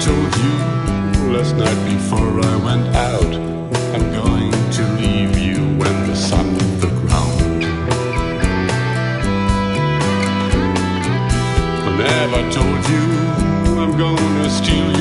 told you last night before I went out, I'm going to leave you when the sun hit the ground. I never told you I'm gonna steal